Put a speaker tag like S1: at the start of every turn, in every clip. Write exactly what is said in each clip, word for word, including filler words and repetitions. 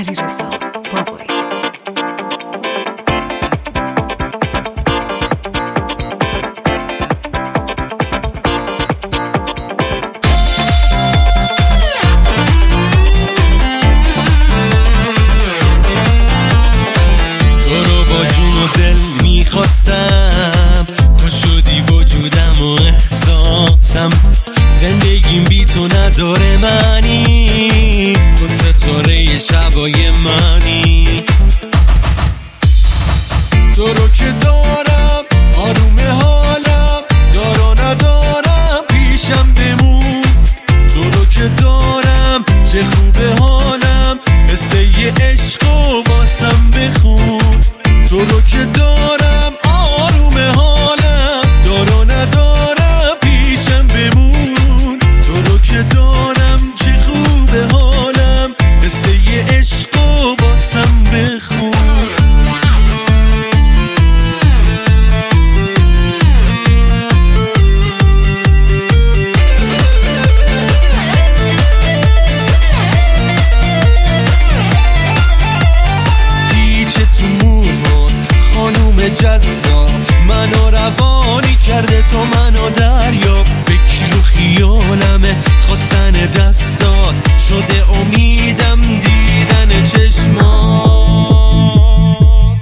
S1: علیرضا بابایی.
S2: تو رو با جون و دل میخواستم، تو شدی وجودم و احساسم. زندگیم بی تو نداره معنی، تو ستاره شبای منی. تو رو که دارم آروم حالم، دارا ندارم پیشم بمون. تو رو که دارم چه خوبه حالم، قصه ی عشق و واسم بخون. تو رو که دارم آروم حالم، دارا ندارم پیشم بمون. تو رو که دارم چه خوبه حالم، قصه ی عشق و واسم بخون. جذاب منو روانی کرده، تو منو دریاب. فکر و خیالمه خواستن دستات، شده امیدم دیدن چشمات.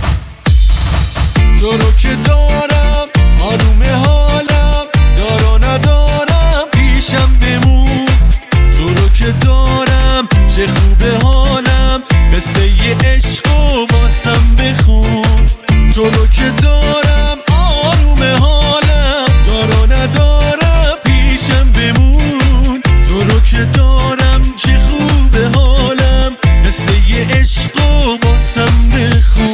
S2: تو رو که دارم آروم حالم، دارا ندارم پیشم بمون. تو رو که دارم چه خوبه حالم، قصه ی عشق و واسم بخون. تو رو که دارم آروم حالم، دارا ندارم پیشم بمون. تو رو که دارم چه خوبه حالم، قصه ی عشق و واسم بخون.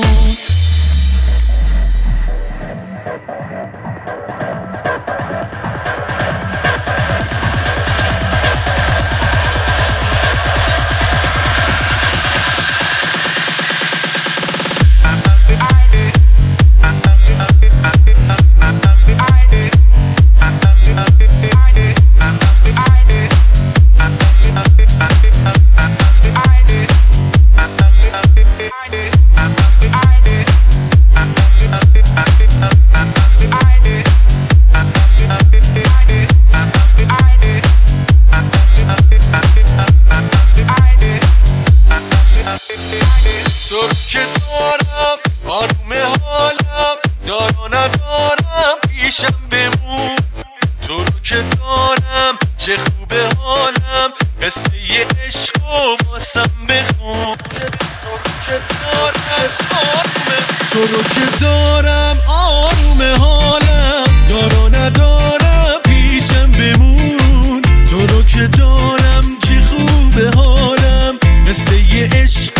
S2: تو رو که دارم آروم حالم، دارا ندارم پیشم بمون. تو رو که دارم چه خوبه حالم، قصه ی عشق و واسم بخون. تو رو که دارم آروم تو رو که دارم آروم حالم، دارا ندارم پیشم بمون. تو رو که دارم چه خوبه حالم، قصه ی عشق